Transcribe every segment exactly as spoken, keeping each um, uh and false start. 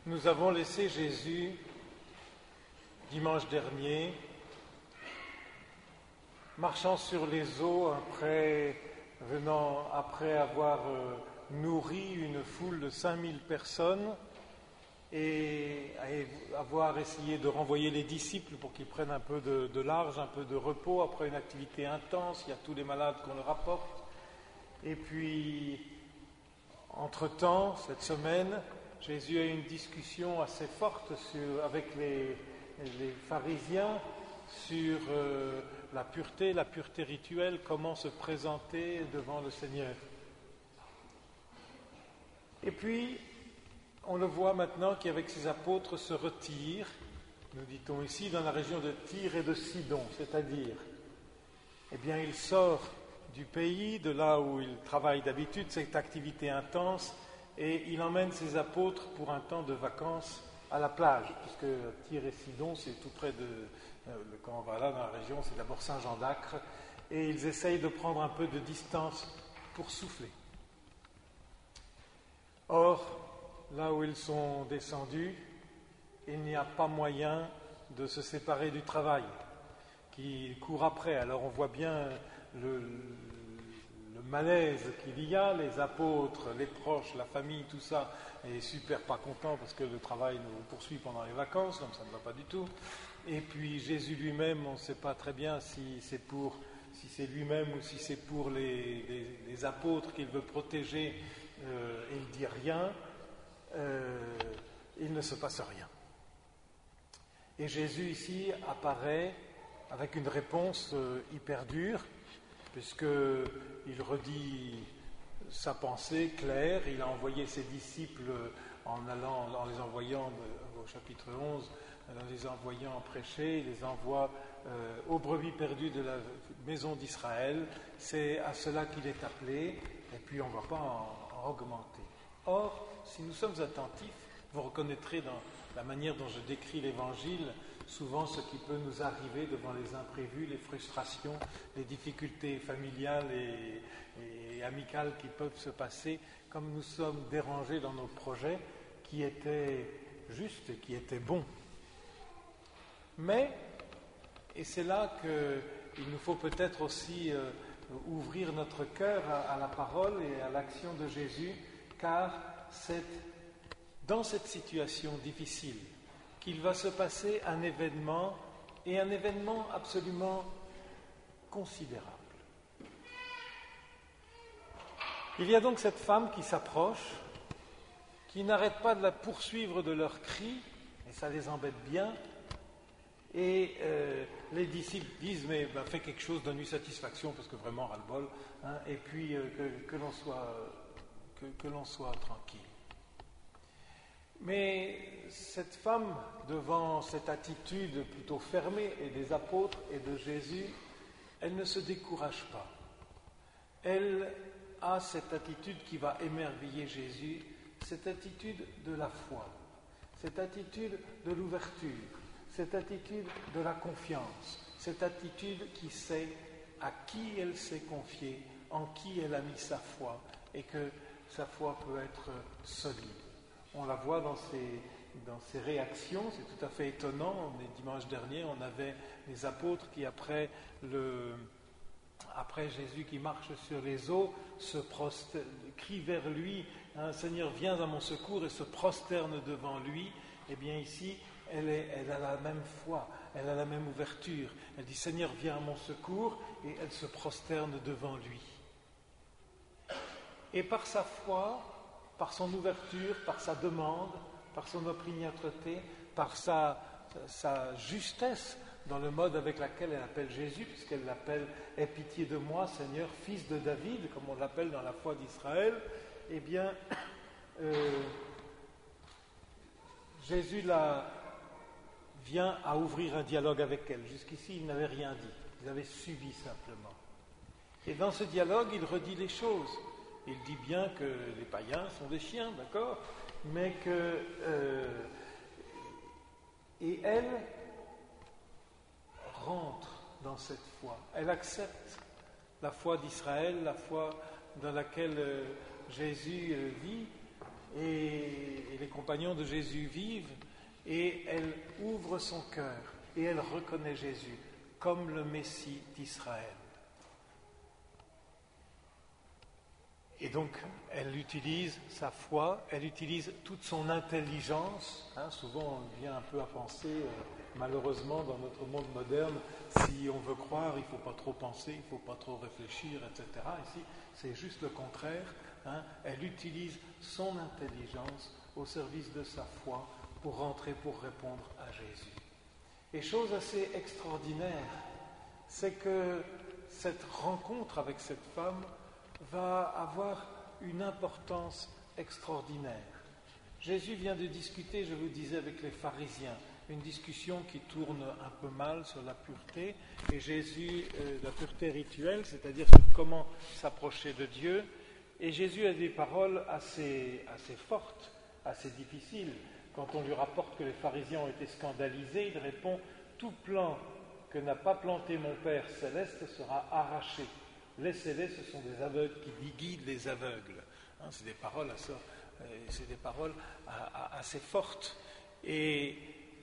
Nous avons laissé Jésus dimanche dernier, marchant sur les eaux après, venant, après avoir euh, nourri une foule de cinq mille personnes et avoir essayé de renvoyer les disciples pour qu'ils prennent un peu de, de large, un peu de repos après une activité intense. Il y a tous les malades qu'on leur apporte. Et puis, entre-temps, cette semaine, Jésus a eu une discussion assez forte sur, avec les, les pharisiens sur euh, la pureté, la pureté rituelle, comment se présenter devant le Seigneur. Et puis, on le voit maintenant qui, avec ses apôtres, se retire, nous dit-on ici, dans la région de Tyr et de Sidon, c'est-à-dire, eh bien, il sort du pays, de là où il travaille d'habitude, cette activité intense, et il emmène ses apôtres pour un temps de vacances à la plage, puisque Tyr et Sidon, c'est tout près de, euh, quand on va là dans la région, c'est d'abord Saint-Jean d'Acre, et ils essayent de prendre un peu de distance pour souffler. Or, là où ils sont descendus, il n'y a pas moyen de se séparer du travail qui court après. Alors on voit bien le, le malaise qu'il y a, les apôtres, les proches, la famille, tout ça est super pas content parce que le travail nous poursuit pendant les vacances, donc ça ne va pas du tout. Et puis Jésus lui-même, on ne sait pas très bien si c'est pour, si c'est lui-même ou si c'est pour les, les, les apôtres qu'il veut protéger. Euh, il ne dit rien. Euh, il ne se passe rien. Et Jésus ici apparaît avec une réponse euh, hyper dure, puisqu'il redit sa pensée claire. Il a envoyé ses disciples en allant, en les envoyant de, au chapitre onze, en les envoyant prêcher, il les envoie euh, aux brebis perdues de la maison d'Israël. C'est à cela qu'il est appelé, et puis on ne va pas en, en augmenter. Or, si nous sommes attentifs, vous reconnaîtrez dans la manière dont je décris l'Évangile souvent ce qui peut nous arriver devant les imprévus, les frustrations, les difficultés familiales et, et amicales qui peuvent se passer, comme nous sommes dérangés dans nos projets qui étaient justes et qui étaient bons. Mais, et c'est là qu'il nous faut peut-être aussi euh, ouvrir notre cœur à, à la parole et à l'action de Jésus, car c'est dans cette situation difficile qu'il va se passer un événement, et un événement absolument considérable. Il y a donc cette femme qui s'approche, qui n'arrête pas de la poursuivre de leurs cris, et ça les embête bien, et euh, les disciples disent, mais ben, fais quelque chose, donne-lui satisfaction, parce que vraiment, ras-le-bol, hein, et puis euh, que, que l'on soit, que, que l'on soit tranquille. Mais cette femme, devant cette attitude plutôt fermée et des apôtres et de Jésus, elle ne se décourage pas. Elle a cette attitude qui va émerveiller Jésus, cette attitude de la foi, cette attitude de l'ouverture, cette attitude de la confiance, cette attitude qui sait à qui elle s'est confiée, en qui elle a mis sa foi, et que sa foi peut être solide. On la voit dans ses, dans ses réactions, c'est tout à fait étonnant. Dimanche dernier, on avait les apôtres qui, après, le, après Jésus qui marche sur les eaux, se proster, crient vers lui, hein, « Seigneur, viens à mon secours » et se prosternent devant lui. Eh bien ici, elle, est, elle a la même foi, elle a la même ouverture. Elle dit « Seigneur, viens à mon secours » et elle se prosterne devant lui. Et par sa foi, par son ouverture, par sa demande, par son opiniâtreté, par sa, sa justesse dans le mode avec lequel elle appelle Jésus, puisqu'elle l'appelle « Aie pitié de moi, Seigneur, fils de David », comme on l'appelle dans la foi d'Israël, eh bien, euh, Jésus la, vient à ouvrir un dialogue avec elle. Jusqu'ici, il n'avait rien dit, il avait subi simplement. Et dans ce dialogue, il redit les choses. Il dit bien que les païens sont des chiens, d'accord, mais que... Euh, et elle rentre dans cette foi. Elle accepte la foi d'Israël, la foi dans laquelle euh, Jésus euh, vit, et, et les compagnons de Jésus vivent, et elle ouvre son cœur et elle reconnaît Jésus comme le Messie d'Israël. Et donc, elle utilise sa foi, elle utilise toute son intelligence. Hein, souvent, on vient un peu à penser, euh, malheureusement, dans notre monde moderne, si on veut croire, il ne faut pas trop penser, il ne faut pas trop réfléchir, et cetera. Ici, c'est juste le contraire. Hein, elle utilise son intelligence au service de sa foi pour rentrer, pour répondre à Jésus. Et chose assez extraordinaire, c'est que cette rencontre avec cette femme va avoir une importance extraordinaire. Jésus vient de discuter, je vous disais, avec les pharisiens, une discussion qui tourne un peu mal sur la pureté, et Jésus, euh, la pureté rituelle, c'est-à-dire sur comment s'approcher de Dieu, et Jésus a des paroles assez, assez fortes, assez difficiles. Quand on lui rapporte que les pharisiens ont été scandalisés, il répond « Tout plant que n'a pas planté mon Père céleste sera arraché. Laissez-les, ce sont des aveugles qui guident les aveugles. » Hein, c'est des paroles, assez, euh, c'est des paroles assez fortes. Et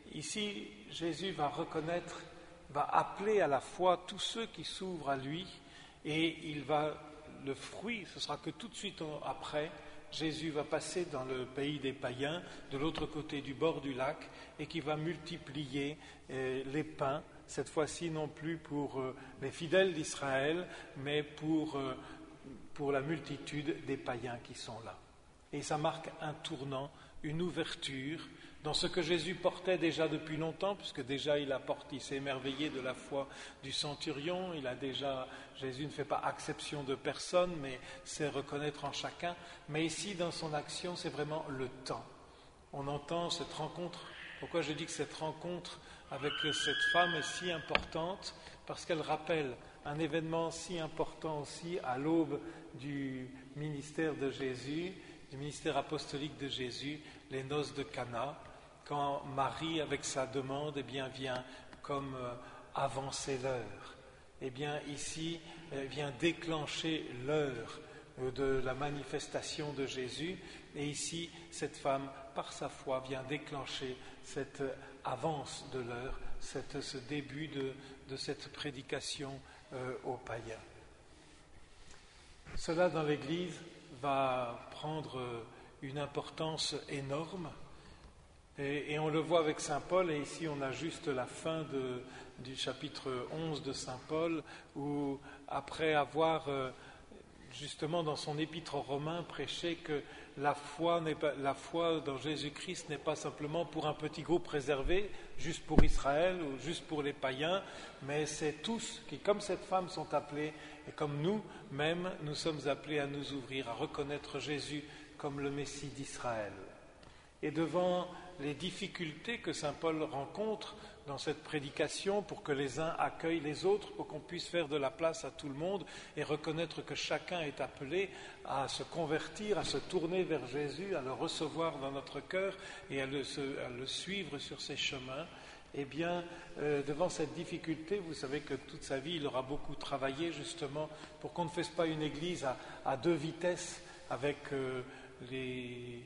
ici, Jésus va reconnaître, va appeler à la foi tous ceux qui s'ouvrent à lui, et il va, le fruit, ce sera que tout de suite après, Jésus va passer dans le pays des païens, de l'autre côté du bord du lac, et qui va multiplier euh, les pains, cette fois-ci non plus pour euh, les fidèles d'Israël, mais pour, euh, pour la multitude des païens qui sont là. Et ça marque un tournant, une ouverture dans ce que Jésus portait déjà depuis longtemps, puisque déjà il a porté, il s'est émerveillé de la foi du centurion, il a déjà, Jésus ne fait pas exception de personne, mais sait reconnaître en chacun. Mais ici, dans son action, c'est vraiment le temps. On entend cette rencontre. Pourquoi je dis que cette rencontre avec cette femme est si importante? Parce qu'elle rappelle un événement si important aussi à l'aube du ministère de Jésus, du ministère apostolique de Jésus, les noces de Cana, quand Marie, avec sa demande, eh bien, vient comme euh, avancer l'heure. Eh bien, ici, elle vient déclencher l'heure euh, de la manifestation de Jésus. Et ici, cette femme, par sa foi, vient déclencher cette euh, avance de l'heure, cette, ce début de, de cette prédication euh, aux païens. Cela, dans l'Église, va prendre une importance énorme. Et, et on le voit avec saint Paul, et ici on a juste la fin de, du chapitre onze de saint Paul, où après avoir euh, justement dans son épître aux Romains prêché que la foi, n'est pas, la foi dans Jésus-Christ n'est pas simplement pour un petit groupe réservé, juste pour Israël ou juste pour les païens, mais c'est tous qui, comme cette femme, sont appelés, et comme nous même, nous sommes appelés à nous ouvrir, à reconnaître Jésus comme le Messie d'Israël. Et devant les difficultés que saint Paul rencontre dans cette prédication pour que les uns accueillent les autres, pour qu'on puisse faire de la place à tout le monde et reconnaître que chacun est appelé à se convertir, à se tourner vers Jésus, à le recevoir dans notre cœur et à le, à le suivre sur ses chemins, eh bien, euh, devant cette difficulté, vous savez que toute sa vie, il aura beaucoup travaillé justement pour qu'on ne fasse pas une église à, à deux vitesses avec euh, les...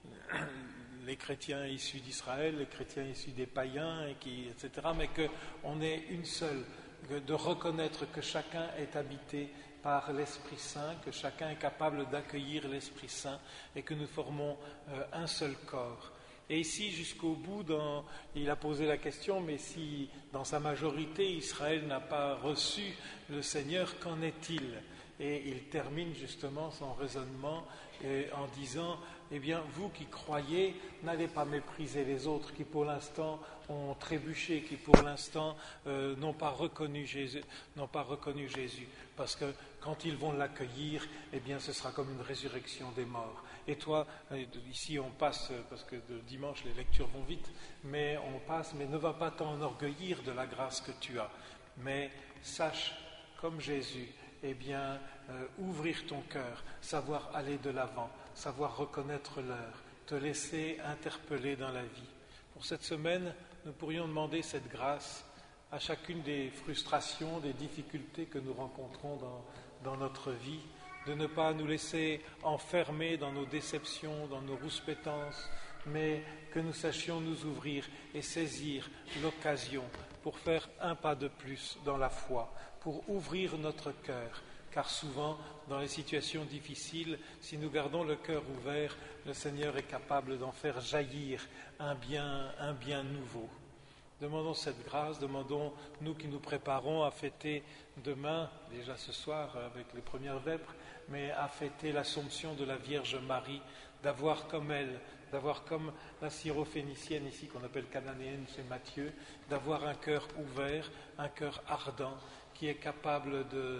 les chrétiens issus d'Israël, les chrétiens issus des païens, et, qui, et cetera, mais qu'on est une seule, de reconnaître que chacun est habité par l'Esprit Saint, que chacun est capable d'accueillir l'Esprit Saint et que nous formons euh, un seul corps. Et ici, jusqu'au bout, dans, il a posé la question, mais si dans sa majorité, Israël n'a pas reçu le Seigneur, qu'en est-il ? Et il termine justement son raisonnement eh, en disant, eh bien, vous qui croyez, n'allez pas mépriser les autres qui pour l'instant ont trébuché, qui pour l'instant euh, n'ont pas reconnu Jésus, n'ont pas reconnu Jésus, parce que quand ils vont l'accueillir, eh bien, ce sera comme une résurrection des morts. Et toi, ici on passe, parce que de dimanche les lectures vont vite, mais on passe, mais ne va pas t'enorgueillir de la grâce que tu as, mais sache, comme Jésus, eh bien, euh, ouvrir ton cœur, savoir aller de l'avant, savoir reconnaître l'heure, te laisser interpeller dans la vie. Pour cette semaine, nous pourrions demander cette grâce à chacune des frustrations, des difficultés que nous rencontrons dans, dans notre vie, de ne pas nous laisser enfermer dans nos déceptions, dans nos rouspétances, mais que nous sachions nous ouvrir et saisir l'occasion pour faire un pas de plus dans la foi, pour ouvrir notre cœur, car souvent, dans les situations difficiles, si nous gardons le cœur ouvert, le Seigneur est capable d'en faire jaillir un bien, un bien nouveau. Demandons cette grâce, demandons, nous qui nous préparons à fêter demain, déjà ce soir avec les premières vêpres, mais à fêter l'Assomption de la Vierge Marie, d'avoir comme elle, d'avoir comme la syrophénicienne ici, qu'on appelle cananéenne chez Matthieu, d'avoir un cœur ouvert, un cœur ardent, qui est capable de,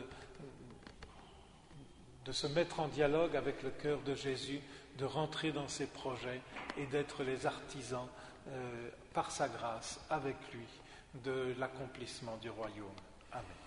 de se mettre en dialogue avec le cœur de Jésus, de rentrer dans ses projets et d'être les artisans, euh, par sa grâce, avec lui, de l'accomplissement du royaume. Amen.